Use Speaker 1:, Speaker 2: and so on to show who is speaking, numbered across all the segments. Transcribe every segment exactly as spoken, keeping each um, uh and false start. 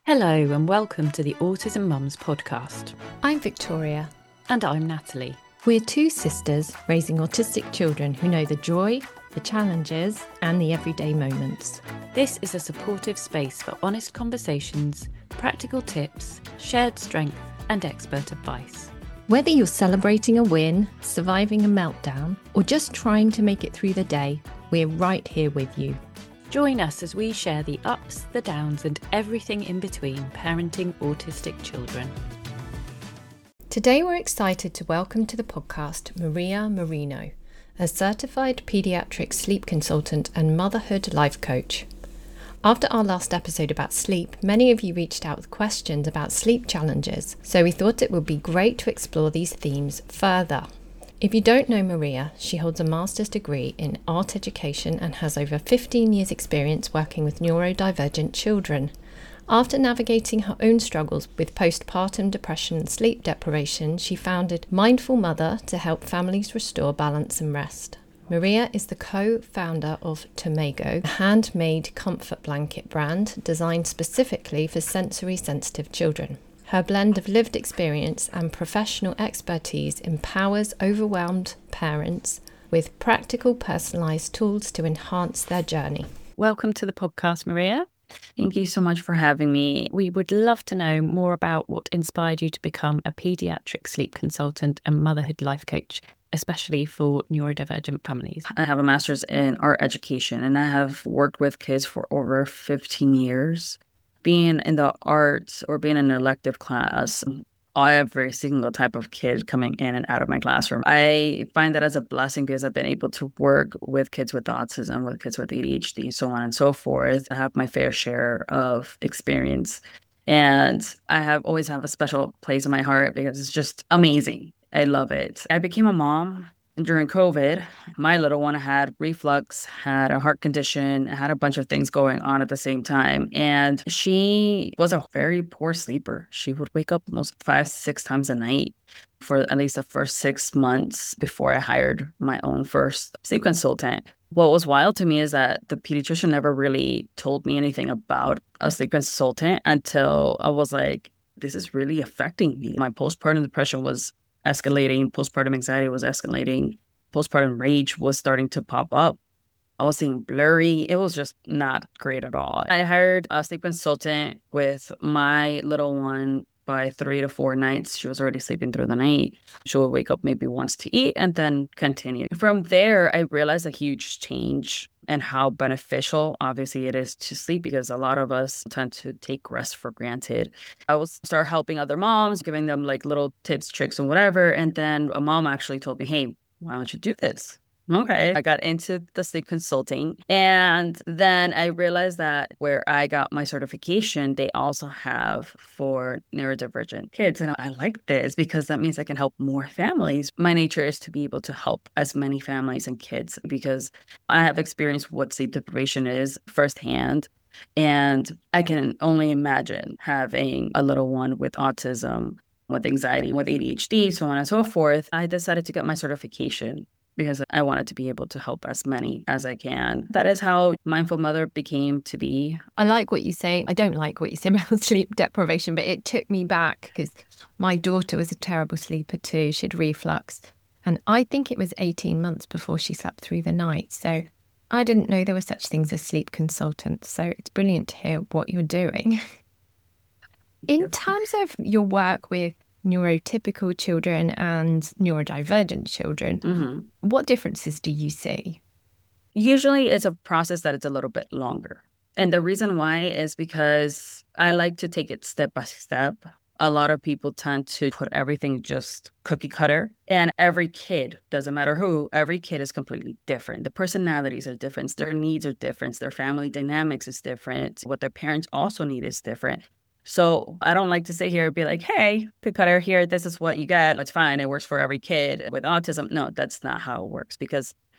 Speaker 1: Hello and welcome to the Autism Mums podcast.
Speaker 2: I'm Victoria.
Speaker 1: And I'm Natalie.
Speaker 2: We're two sisters raising autistic children who know the joy, the challenges and the everyday moments.
Speaker 1: This is a supportive space for honest conversations, practical tips, shared strength and expert advice.
Speaker 2: Whether you're celebrating a win, surviving a meltdown or just trying to make it through the day, we're right here with you.
Speaker 1: Join us as we share the ups, the downs and everything in between parenting autistic children.
Speaker 2: Today we're excited to welcome to the podcast Maria Marino, a certified paediatric sleep consultant and motherhood life coach. After our last episode about sleep, many of you reached out with questions about sleep challenges, so we thought it would be great to explore these themes further. If you don't know Maria, she holds a master's degree in art education and has over fifteen years experience working with neurodivergent children. After navigating her own struggles with postpartum depression and sleep deprivation, she founded Mindful Mother to help families restore balance and rest. Maria is the co-founder of Tomago, a handmade comfort blanket brand designed specifically for sensory sensitive children. Her blend of lived experience and professional expertise empowers overwhelmed parents with practical, personalised tools to enhance their journey.
Speaker 1: Welcome to the podcast, Maria.
Speaker 3: Thank you so much for having me.
Speaker 1: We would love to know more about what inspired you to become a paediatric sleep consultant and motherhood life coach, especially for neurodivergent families.
Speaker 3: I have a master's in art education and I have worked with kids for over fifteen years. Being in the arts or being in an elective class, every single type of kid coming in and out of my classroom. I find that as a blessing because I've been able to work with kids with autism, with kids with A D H D, so on and so forth. I have my fair share of experience. And I have always have a special place in my heart because it's just amazing. I love it. I became a mom during COVID. My little one had reflux, had a heart condition, had a bunch of things going on at the same time. And she was a very poor sleeper. She would wake up almost five, six times a night for at least the first six months before I hired my own first sleep consultant. What was wild to me is that the pediatrician never really told me anything about a sleep consultant until I was like, this is really affecting me. My postpartum depression was escalating, postpartum anxiety was escalating, postpartum rage was starting to pop up. I was seeing blurry. It was just not great at all. I hired a sleep consultant with my little one by three to four nights. She was already sleeping through the night. She would wake up maybe once to eat and then continue. From there, I realized a huge change and how beneficial, obviously, it is to sleep because a lot of us tend to take rest for granted. I would start helping other moms, giving them like little tips, tricks, and whatever. And then a mom actually told me, hey, why don't you do this? Okay. I got into the sleep consulting. And then I realized that where I got my certification, they also have for neurodivergent kids. And I like this because that means I can help more families. My nature is to be able to help as many families and kids because I have experienced what sleep deprivation is firsthand. And I can only imagine having a little one with autism, with anxiety, with A D H D, so on and so forth. I decided to get my certification because I wanted to be able to help as many as I can. That is how Mindful Mother became to be.
Speaker 2: I like what you say. I don't like what you say about sleep deprivation, but it took me back because my daughter was a terrible sleeper too. She had reflux. And I think it was eighteen months before she slept through the night. So I didn't know there were such things as sleep consultants. So it's brilliant to hear what you're doing. In terms of your work with neurotypical children and neurodivergent children, mm-hmm. what differences do you see?
Speaker 3: Usually it's a process that is a little bit longer. And the reason why is because I like to take it step by step. A lot of people tend to put everything just cookie cutter. And every kid, doesn't matter who, every kid is completely different. The personalities are different. Their needs are different. Their family dynamics is different. What their parents also need is different. So I don't like to sit here and be like, hey, cookie cutter here, this is what you get. It's fine. It works for every kid with autism. No, that's not how it works because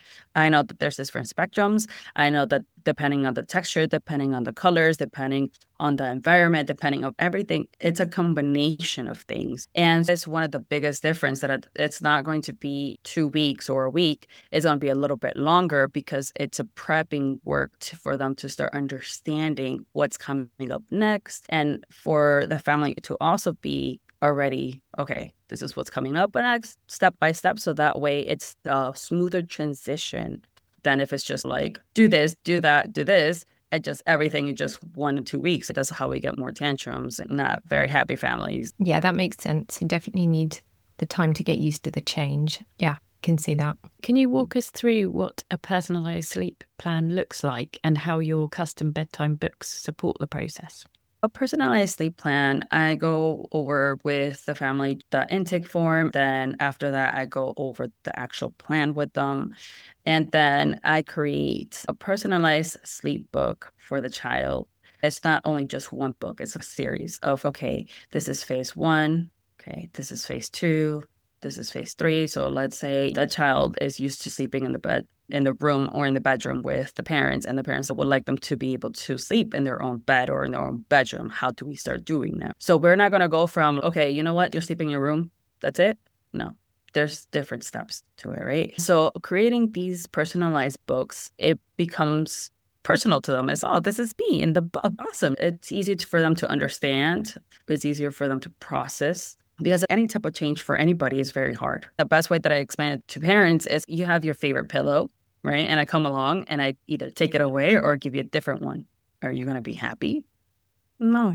Speaker 3: I know that there's different spectrums. I know that depending on the texture, depending on the colors, depending on the environment, depending on everything, it's a combination of things. And it's one of the biggest difference that it's not going to be two weeks or a week. It's going to be a little bit longer because it's a prepping work to, for them to start understanding what's coming up next. And for the family to also be already, okay, this is what's coming up next, step by step. So that way it's a smoother transition than if it's just like, do this, do that, do this, and just everything in just one to two weeks. That's how we get more tantrums and not very happy families.
Speaker 2: Yeah, that makes sense. You definitely need the time to get used to the change. Yeah, can see that.
Speaker 1: Can you walk us through what a personalized sleep plan looks like and how your custom bedtime books support the process?
Speaker 3: A personalized sleep plan, I go over with the family the intake form. Then after that, I go over the actual plan with them. And then I create a personalized sleep book for the child. It's not only just one book, it's a series of, okay, this is phase one. Okay, this is phase two. This is phase three. So let's say the child is used to sleeping in the bed, in the room or in the bedroom with the parents, and the parents would like them to be able to sleep in their own bed or in their own bedroom. How do we start doing that? So we're not going to go from, okay, you know what? You're sleeping in your room. That's it. No, there's different steps to it, right? So creating these personalized books, it becomes personal to them. It's, oh, this is me in the book. Awesome. It's easy for them to understand. It's easier for them to process. Because any type of change for anybody is very hard. The best way that I explain it to parents is you have your favorite pillow, right? And I come along and I either take it away or give you a different one. Are you going to be happy? No.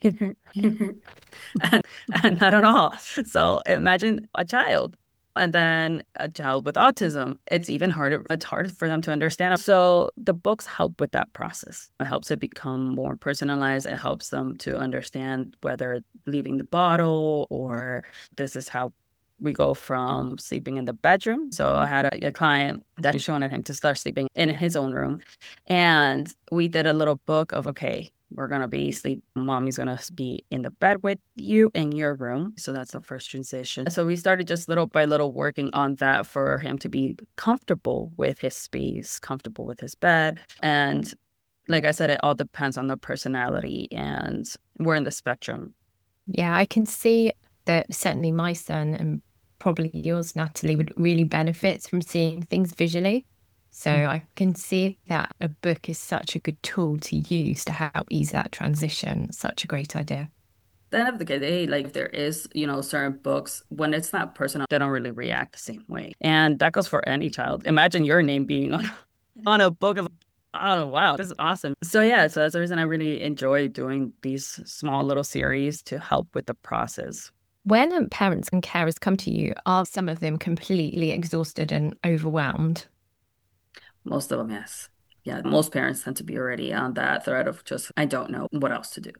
Speaker 3: Not at all. So imagine a child. And then a child with autism, it's even harder. It's hard for them to understand. So the books help with that process. It helps it become more personalized. It helps them to understand whether leaving the bottle or this is how we go from sleeping in the bedroom. So I had a, a client that was showing him to start sleeping in his own room. And we did a little book of, okay, we're going to be sleep. Mommy's going to be in the bed with you in your room. So that's the first transition. So we started just little by little working on that for him to be comfortable with his space, comfortable with his bed. And like I said, it all depends on the personality, and we're in the spectrum.
Speaker 2: Yeah, I can see that certainly my son and probably yours, Natalie, would really benefit from seeing things visually. So I can see that a book is such a good tool to use to help ease that transition. Such a great idea.
Speaker 3: At the end of the day, like there is, you know, certain books, when it's not personal, they don't really react the same way. And that goes for any child. Imagine your name being on, on a book of, oh, wow, this is awesome. So yeah, so that's the reason I really enjoy doing these small little series to help with the process.
Speaker 2: When parents and carers come to you, are some of them completely exhausted and overwhelmed?
Speaker 3: Most of them, yes. Yeah, most parents tend to be already on that thread of just, I don't know what else to do.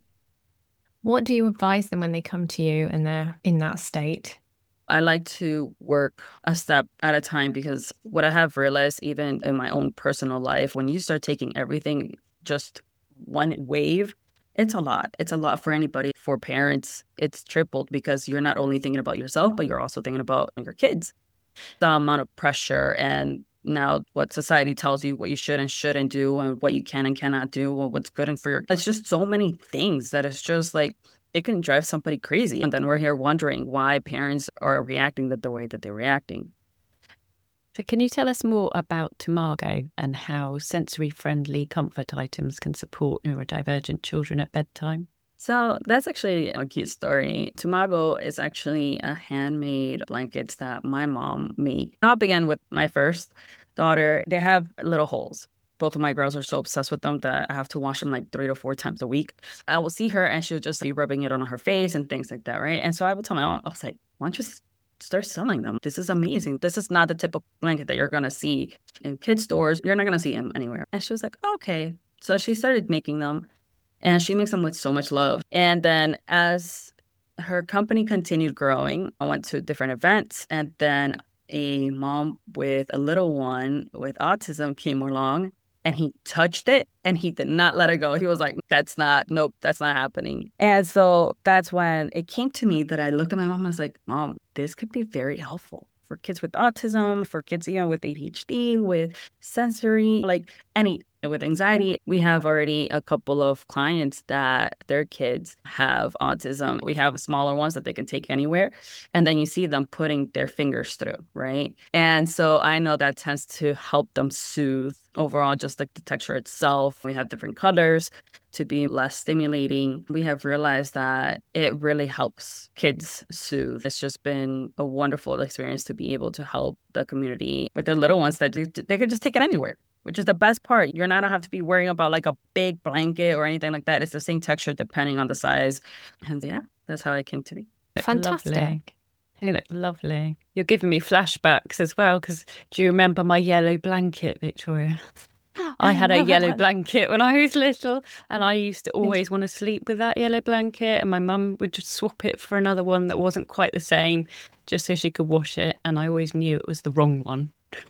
Speaker 2: What do you advise them when they come to you and they're in that state?
Speaker 3: I like to work a step at a time, because what I have realized, even in my own personal life, when you start taking everything just one wave, it's a lot. It's a lot for anybody. For parents, it's tripled, because you're not only thinking about yourself, but you're also thinking about your kids. The amount of pressure, and now what society tells you what you should and shouldn't do, and what you can and cannot do, and what's good and for your, it's just so many things that it's just like, it can drive somebody crazy. And then we're here wondering why parents are reacting the, the way that they're reacting.
Speaker 1: So can you tell us more about Tomago and how sensory-friendly comfort items can support neurodivergent children at bedtime?
Speaker 3: So that's actually a cute story. Tomago is actually a handmade blankets that my mom made. I'll begin with my first daughter. They have little holes. Both of my girls are so obsessed with them that I have to wash them like three to four times a week. I will see her and she'll just be rubbing it on her face and things like that, right? And so I would tell my mom, I was like, why don't you start selling them? This is amazing. This is not the typical blanket that you're going to see in kids' stores. You're not going to see them anywhere. And she was like, okay. So she started making them, and she makes them with so much love. And then as her company continued growing, I went to different events, and then a mom with a little one with autism came along, and he touched it and he did not let it go. He was like, that's not, nope, that's not happening. And so that's when it came to me that I looked at my mom and I was like, Mom, this could be very helpful for kids with autism, for kids, you know, with A D H D, with sensory, like any with anxiety. We have already a couple of clients that their kids have autism. We have smaller ones that they can take anywhere. And then you see them putting their fingers through, right? And so I know that tends to help them soothe overall, just like the texture itself. We have different colors to be less stimulating. We have realized that it really helps kids soothe. It's just been a wonderful experience to be able to help the community with the little ones that they, they can just take it anywhere, which is the best part. You're not gonna have to be worrying about like a big blanket or anything like that. It's the same texture depending on the size. And yeah, that's how I came to be.
Speaker 2: Fantastic.
Speaker 1: Lovely. You look lovely. You're giving me flashbacks as well, because do you remember my yellow blanket, Victoria? I had a yellow blanket when I was little, and I used to always want to sleep with that yellow blanket, and my mum would just swap it for another one that wasn't quite the same, just so she could wash it, and I always knew it was the wrong one.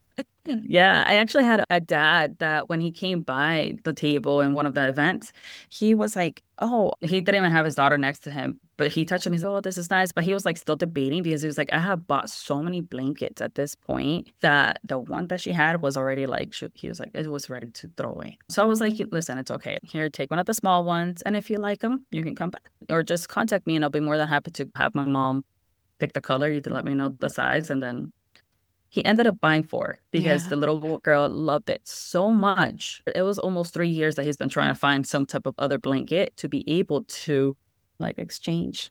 Speaker 3: Yeah, I actually had a dad that when he came by the table in one of the events, he was like, oh, he didn't even have his daughter next to him, but he touched him. He's like, oh, this is nice. But he was like still debating because he was like, I have bought so many blankets at this point that the one that she had was already like, he was like, it was ready to throw away. So I was like, listen, it's okay. Here, take one of the small ones. And if you like them, you can come back or just contact me and I'll be more than happy to have my mom pick the color. You can let me know the size and then he ended up buying four because
Speaker 1: Yeah.
Speaker 3: the little girl loved it so much. It was almost three years that he's been trying to find some type of other blanket to be able to like exchange.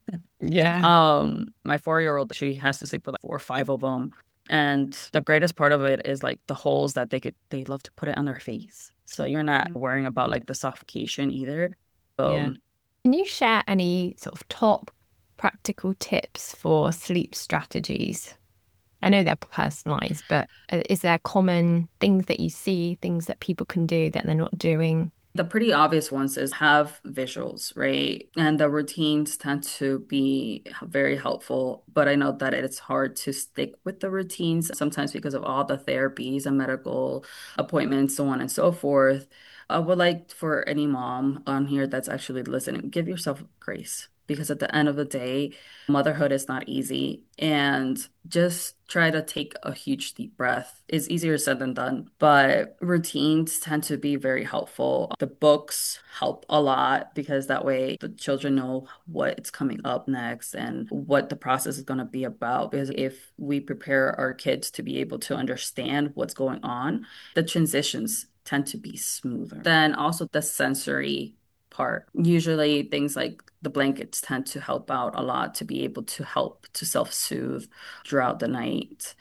Speaker 1: Yeah.
Speaker 3: Um, my four-year-old, she has to sleep with like four or five of them. And the greatest part of it is like the holes that they could, they love to put it on their face. So you're not worrying about like the suffocation either. Um,
Speaker 1: Yeah.
Speaker 2: Can you share any sort of top practical tips for sleep strategies? I know they're personalized, but is there common things that you see, things that people can do that they're not doing?
Speaker 3: The pretty obvious ones is have visuals, right? And the routines tend to be very helpful, but I know that it's hard to stick with the routines sometimes because of all the therapies and medical appointments, so on and so forth. I would like for any mom on here that's actually listening, give yourself grace because at the end of the day, motherhood is not easy. And just try to take a huge deep breath. It's easier said than done, but routines tend to be very helpful. The books help a lot because that way the children know what's coming up next and what the process is going to be about. Because if we prepare our kids to be able to understand what's going on, the transitions tend to be smoother. Then also the sensory part. Usually things like the blankets tend to help out a lot to be able to help to self-soothe throughout the night.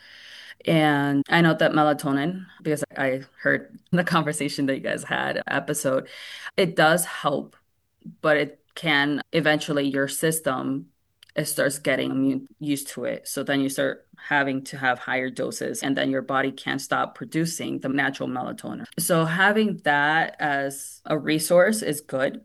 Speaker 3: And I know that melatonin, because I heard the conversation that you guys had episode, it does help, but it can eventually your system it starts getting immune used to it. So then you start having to have higher doses and then your body can't stop producing the natural melatonin. So having that as a resource is good,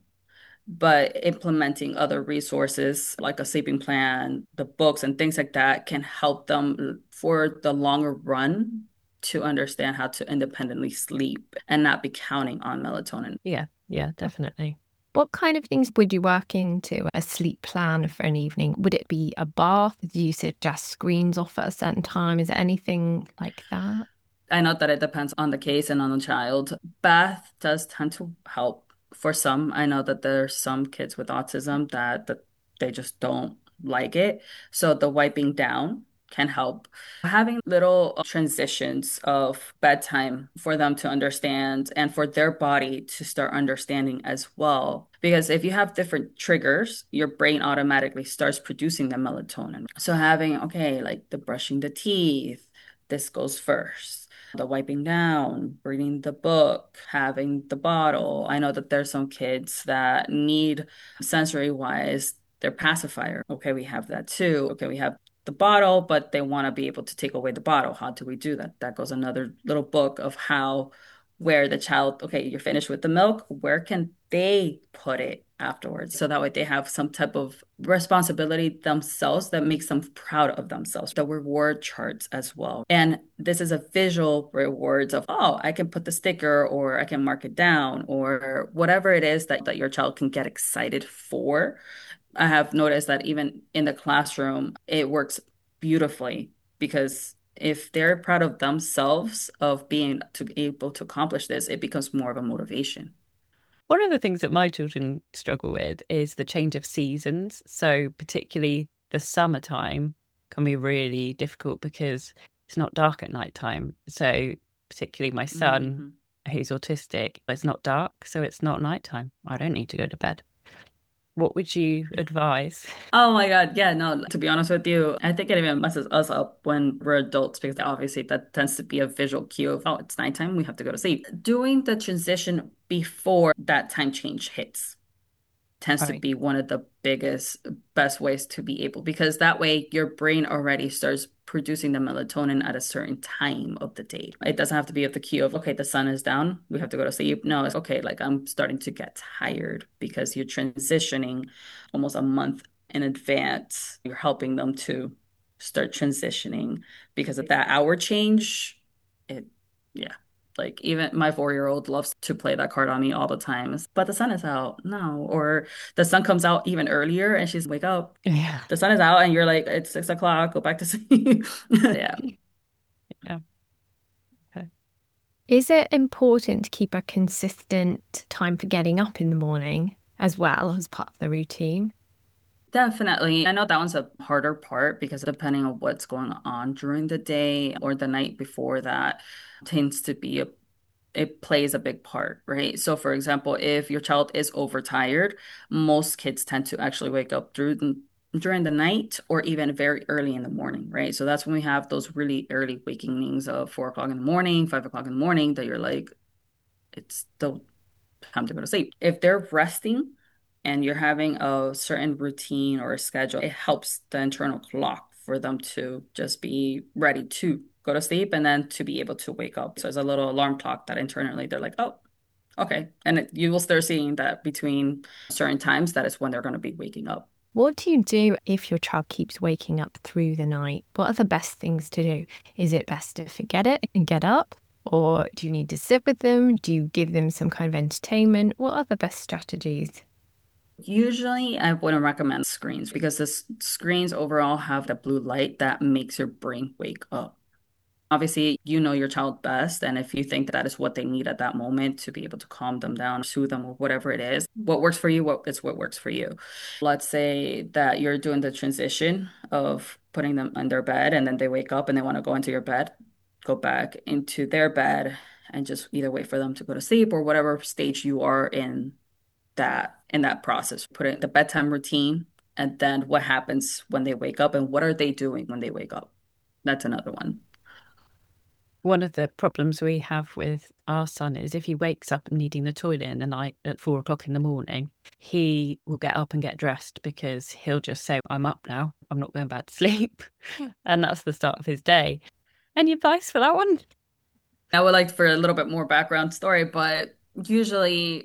Speaker 3: but implementing other resources like a sleeping plan, the books and things like that can help them for the longer run to understand how to independently sleep and not be counting on melatonin.
Speaker 1: Yeah. Yeah, definitely.
Speaker 2: What kind of things would you work into a sleep plan for an evening? Would it be a bath? Do you suggest screens off at a certain time? Is there anything like that?
Speaker 3: I know that it depends on the case and on the child. Bath does tend to help for some. I know that there's some kids with autism that, that they just don't like it. So the wiping down can help. Having little transitions of bedtime for them to understand and for their body to start understanding as well. Because if you have different triggers, your brain automatically starts producing the melatonin. So having, okay, like the brushing the teeth, this goes first. The wiping down, reading the book, having the bottle. I know that there's some kids that need sensory wise their pacifier. Okay, we have that too. Okay, we have the bottle, but they want to be able to take away the bottle. How do we do that? That goes another little book of how, where the child, okay, you're finished with the milk, where can they put it afterwards? So that way they have some type of responsibility themselves that makes them proud of themselves. The reward charts as well. And this is a visual rewards of, oh, I can put the sticker or I can mark it down or whatever it is that, that your child can get excited for. I have noticed that even in the classroom, it works beautifully because if they're proud of themselves of being to be able to accomplish this, it becomes more of a motivation.
Speaker 1: One of the things that my children struggle with is the change of seasons. So particularly the summertime can be really difficult because it's not dark at night time. So particularly my son,
Speaker 3: Mhm.
Speaker 1: who's autistic, it's not dark, so it's not nighttime. I don't need to go to bed. What would you advise?
Speaker 3: Oh my God. Yeah, no, to be honest with you, I think it even messes us up when we're adults because obviously that tends to be a visual cue of, oh, it's nighttime, we have to go to sleep. Doing the transition before that time change hits tends to
Speaker 1: Right.
Speaker 3: be one of the biggest, best ways to be able, because that way your brain already starts producing the melatonin at a certain time of the day. It doesn't have to be at the cue of, okay, the sun is down, we have to go to sleep. No, it's okay, like I'm starting to get tired because you're transitioning almost a month in advance. You're helping them to start transitioning because of that hour change. It, yeah. Like even my four-year-old loves to play that card on me all the time. But the sun is out. No. Or the sun comes out even earlier and she's wake up.
Speaker 1: Yeah.
Speaker 3: The sun is out and you're like, it's six o'clock, go back to sleep. Yeah.
Speaker 1: Yeah. Okay.
Speaker 2: Is it important to keep a consistent time for getting up in the morning as well as part of the routine?
Speaker 3: Definitely. I know that one's a harder part because depending on what's going on during the day or the night before that tends to be a it plays a big part, right? So for example, if your child is overtired, most kids tend to actually wake up through the, during the night or even very early in the morning, right? So that's when we have those really early wakings of four o'clock in the morning, five o'clock in the morning that you're like, it's still time to go to sleep. If they're resting and you're having a certain routine or a schedule, it helps the internal clock for them to just be ready to go to sleep and then to be able to wake up. So there's a little alarm clock that internally they're like, oh, okay. And it, you will start seeing that between certain times, that is when they're going to be waking up.
Speaker 2: What do you do if your child keeps waking up through the night? What are the best things to do? Is it best to forget it and get up? Or do you need to sit with them? Do you give them some kind of entertainment? What are the best strategies?
Speaker 3: Usually, I wouldn't recommend screens because the s- screens overall have the blue light that makes your brain wake up. Obviously, you know your child best. And if you think that is what they need at that moment to be able to calm them down, soothe them, or whatever it is, what works for you, what is what works for you. Let's say that you're doing the transition of putting them in their bed and then they wake up and they want to go into your bed, go back into their bed and just either wait for them to go to sleep or whatever stage you are in that in that process. Put it in the bedtime routine and then what happens when they wake up and what are they doing when they wake up? That's another one.
Speaker 1: One of the problems we have with our son is if he wakes up needing the toilet in the night at four o'clock in the morning, he will get up and get dressed because he'll just say, I'm up now. I'm not going back to sleep. And that's the start of his day. Any advice for that one?
Speaker 3: I would like for a little bit more background story, but usually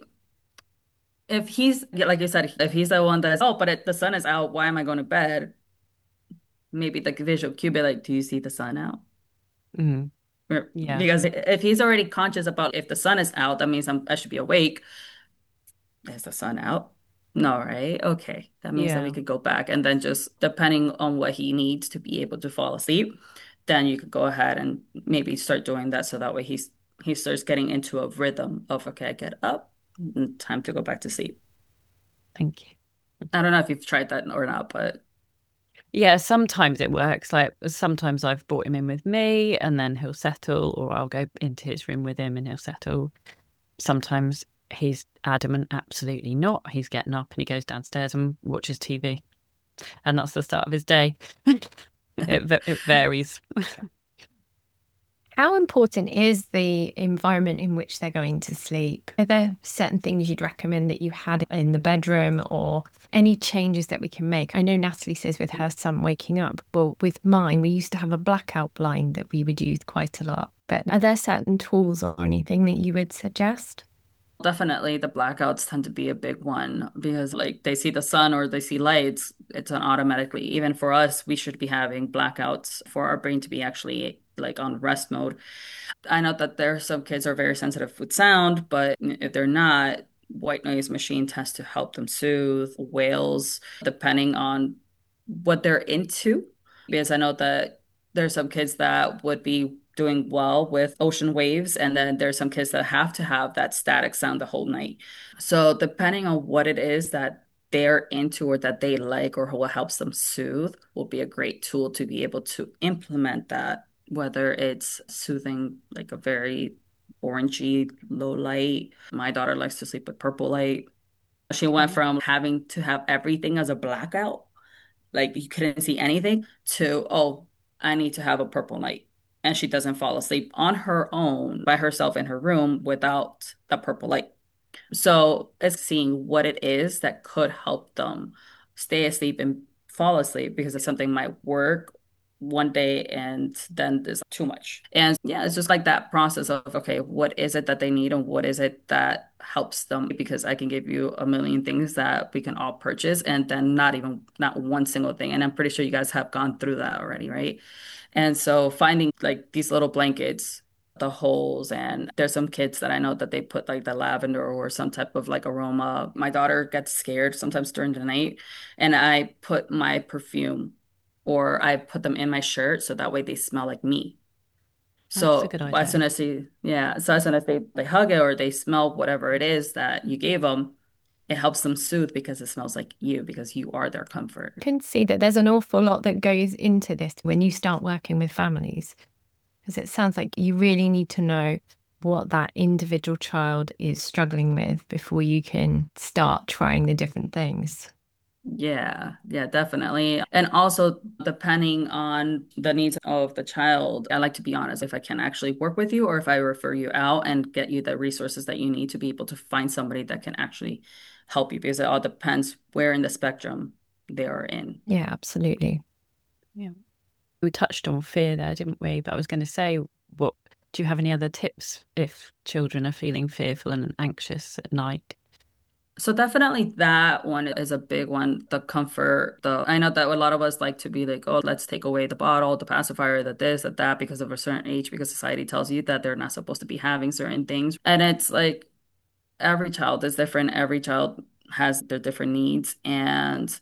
Speaker 3: if he's yeah, like you said, if he's the one that's, oh, but it, the sun is out, why am I going to bed? Maybe the visual cue be like, do you see the sun out?
Speaker 1: Mm,
Speaker 3: Or-
Speaker 1: yeah.
Speaker 3: Because if he's already conscious about if the sun is out, that means I'm, I should be awake. Is the sun out? No, right? Okay. That means that we
Speaker 1: Yeah.
Speaker 3: could go back and then just depending on what he needs to be able to fall asleep, then you could go ahead and maybe start doing that so that way he's he starts getting into a rhythm of okay, I get up, and time to go back to sleep.
Speaker 1: Thank you.
Speaker 3: I don't know if you've tried that or not, but
Speaker 1: Yeah, sometimes it works. Like sometimes I've brought him in with me and then he'll settle, or I'll go into his room with him and he'll settle. Sometimes he's adamant, absolutely not. He's getting up and he goes downstairs and watches T V. And that's the start of his day. It, va- it varies.
Speaker 2: How important is the environment in which they're going to sleep? Are there certain things you'd recommend that you had in the bedroom or any changes that we can make? I know Natalie says with her son waking up, but with mine, we used to have a blackout blind that we would use quite a lot. But are there certain tools or anything that you would suggest?
Speaker 3: definitely the blackouts tend to be a big one because like they see the sun or they see lights, it's an automatically, even for us, we should be having blackouts for our brain to be actually like on rest mode. I know that there are some kids are very sensitive with sound, but if they're not, white noise machine tends to help them soothe. Whales, depending on what they're into. Because I know that There's some kids that would be doing well with ocean waves, and then there's some kids that have to have that static sound the whole night. So depending on what it is that they're into or that they like or what helps them soothe will be a great tool to be able to implement that, whether it's soothing like a very orangey low light. My daughter likes to sleep with purple light. She went from having to have everything as a blackout, like you couldn't see anything, to, oh, I need to have a purple light. And she doesn't fall asleep on her own by herself in her room without the purple light. So it's seeing what it is that could help them stay asleep and fall asleep, because if something might work one day and then there's too much. And yeah, it's just like that process of, okay, what is it that they need and what is it that helps them? Because I can give you a million things that we can all purchase and then not even, not one single thing. And I'm pretty sure you guys have gone through that already, right? And so finding like these little blankets, the holes, and there's some kids that I know that they put like the lavender or some type of like aroma. My daughter gets scared sometimes during the night, and I put my perfume or I put them in my shirt so that way they smell like me.
Speaker 1: That's a
Speaker 3: So
Speaker 1: good
Speaker 3: as soon
Speaker 1: idea.
Speaker 3: as they, yeah, so as soon as they they hug it or they smell whatever it is that you gave them, it helps them soothe because it smells like you, because you are their comfort.
Speaker 2: Can see that there's an awful lot that goes into this when you start working with families, because it sounds like you really need to know what that individual child is struggling with before you can start trying the different things.
Speaker 3: Yeah, yeah, definitely. And also, depending on the needs of the child, I like to be honest if I can actually work with you or if I refer you out and get you the resources that you need to be able to find somebody that can actually help you, because it all depends where in the spectrum they are in.
Speaker 2: Yeah, absolutely.
Speaker 1: Yeah. We touched on fear there, didn't we? But I was going to say, what do you have any other tips if children are feeling fearful and anxious at night?
Speaker 3: So definitely that one is a big one. The comfort, the I know that a lot of us like to be like, oh, let's take away the bottle, the pacifier, the this, the that, because of a certain age, because society tells you that they're not supposed to be having certain things. And it's like every child is different. Every child has their different needs, and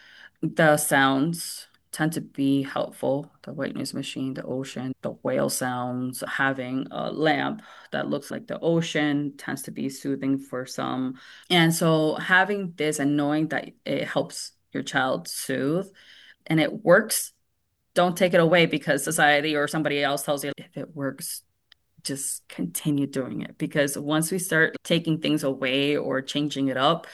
Speaker 3: the sounds tend to be helpful. The white noise machine, the ocean, the whale sounds, having a lamp that looks like the ocean tends to be soothing for some. And so having this and knowing that it helps your child soothe and it works, don't take it away because society or somebody else tells you if it works, just continue doing it. Because once we start taking things away or changing it up,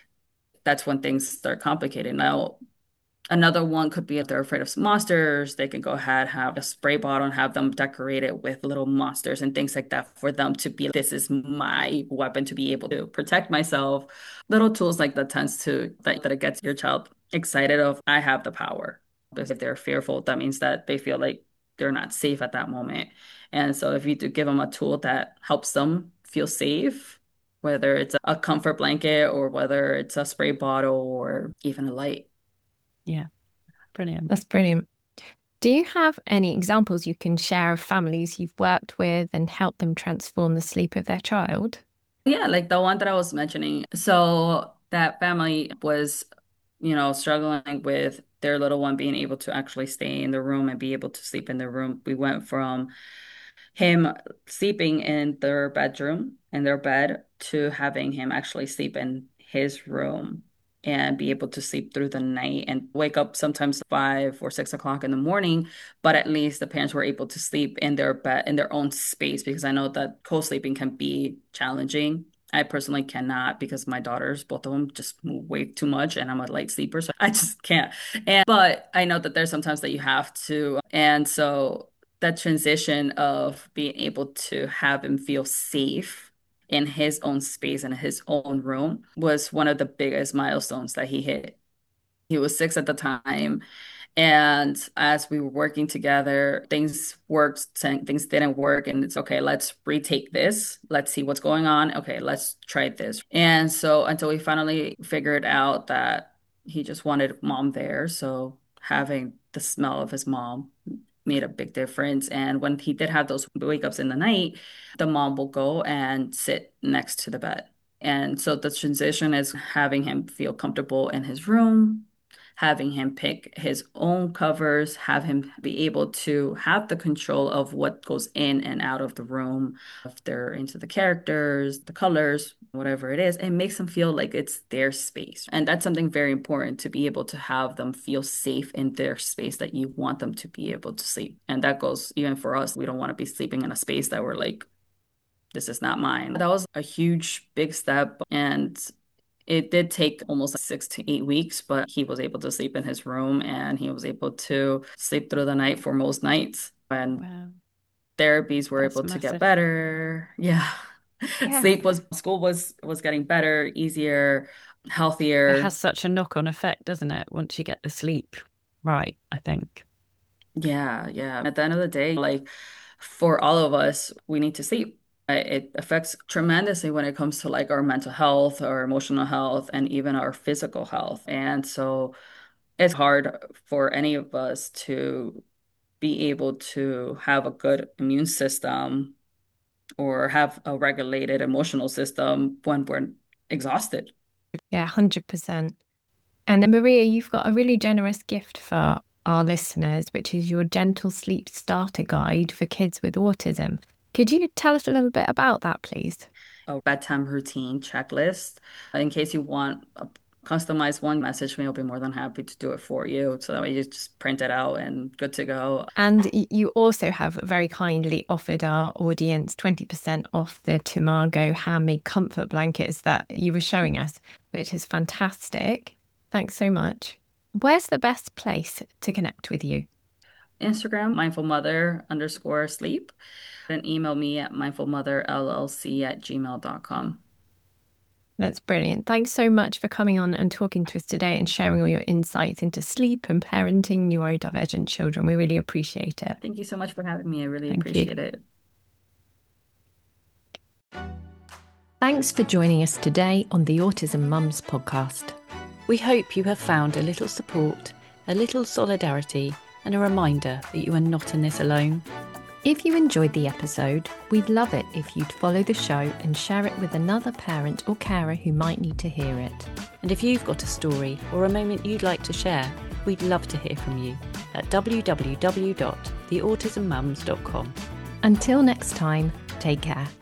Speaker 3: that's when things start complicating. Now, another one could be if they're afraid of monsters, they can go ahead, have a spray bottle and have them decorate it with little monsters and things like that for them to be, this is my weapon to be able to protect myself. Little tools like that tends to, that, that it gets your child excited of, I have the power. Because if they're fearful, that means that they feel like they're not safe at that moment. And so if you do give them a tool that helps them feel safe, whether it's a comfort blanket or whether it's a spray bottle or even a light.
Speaker 1: Yeah, brilliant.
Speaker 2: That's brilliant. Do you have any examples you can share of families you've worked with and helped them transform the sleep of their child?
Speaker 3: Yeah, like the one that I was mentioning. So that family was, you know, struggling with their little one being able to actually stay in the room and be able to sleep in the room. We went from him sleeping in their bedroom, in their bed, to having him actually sleep in his room and be able to sleep through the night and wake up sometimes five or six o'clock in the morning. But at least the parents were able to sleep in their bed, in their own space, because I know that co-sleeping can be challenging. I personally cannot because my daughters, both of them, just move way too much and I'm a light sleeper, so I just can't. And but I know that there's sometimes that you have to. And so that transition of being able to have him feel safe in his own space and his own room was one of the biggest milestones that he hit. He was six at the time. And as we were working together, things worked, things didn't work. And it's okay, let's retake this. Let's see what's going on. Okay, let's try this. And so until we finally figured out that he just wanted mom there. So having the smell of his mom made a big difference. And when he did have those wake ups in the night, the mom will go and sit next to the bed. And so the transition is having him feel comfortable in his room, having him pick his own covers, have him be able to have the control of what goes in and out of the room. If they're into the characters, the colors, whatever it is, it makes them feel like it's their space. And that's something very important, to be able to have them feel safe in their space that you want them to be able to sleep. And that goes even for us. We don't want to be sleeping in a space that we're like, this is not mine. That was a huge, big step. And it did take almost six to eight weeks, but he was able to sleep in his room and he was able to sleep through the night for most nights. And
Speaker 1: Wow.
Speaker 3: therapies were
Speaker 1: That's
Speaker 3: able to
Speaker 1: massive.
Speaker 3: get better. Yeah.
Speaker 2: Yeah.
Speaker 3: Sleep was, school was was getting better, easier,
Speaker 1: It
Speaker 3: healthier.
Speaker 1: has such a knock-on effect, doesn't it? Once you get the sleep right, I think.
Speaker 3: Yeah, yeah. At the end of the day, like for all of us, we need to sleep. Uh, It affects tremendously when it comes to like our mental health, our emotional health, and even our physical health. And so it's hard for any of us to be able to have a good immune system or have a regulated emotional system when we're exhausted.
Speaker 2: Yeah, one hundred percent. And Maria, you've got a really generous gift for our listeners, which is your Gentle Sleep Starter Guide for kids with autism. Could you tell us a little bit about that, please?
Speaker 3: A bedtime routine checklist. In case you want a customized one, message me. I'll be more than happy to do it for you. So that way you just print it out and good to go.
Speaker 2: And y- you also have very kindly offered our audience twenty percent off the Tamago handmade comfort blankets that you were showing us, which is fantastic. Thanks so much. Where's the best place to connect with you?
Speaker 3: Instagram, mindfulmother underscore sleep. And email me at mindfulmotherllc at gmail dot com.
Speaker 2: That's brilliant. Thanks so much for coming on and talking to us today and sharing all your insights into sleep and parenting neurodivergent children. We really appreciate it.
Speaker 3: Thank you so much for having me. I really
Speaker 2: Thank you.
Speaker 3: appreciate it.
Speaker 2: Thanks for joining us today on the Autism Mums podcast.
Speaker 4: We hope you have found a little support, a little solidarity, and a reminder that you are not in this alone.
Speaker 2: If you enjoyed the episode, we'd love it if you'd follow the show and share it with another parent or carer who might need to hear it.
Speaker 4: And if you've got a story or a moment you'd like to share, we'd love to hear from you at w w w dot the autism mums dot com.
Speaker 2: Until next time, take care.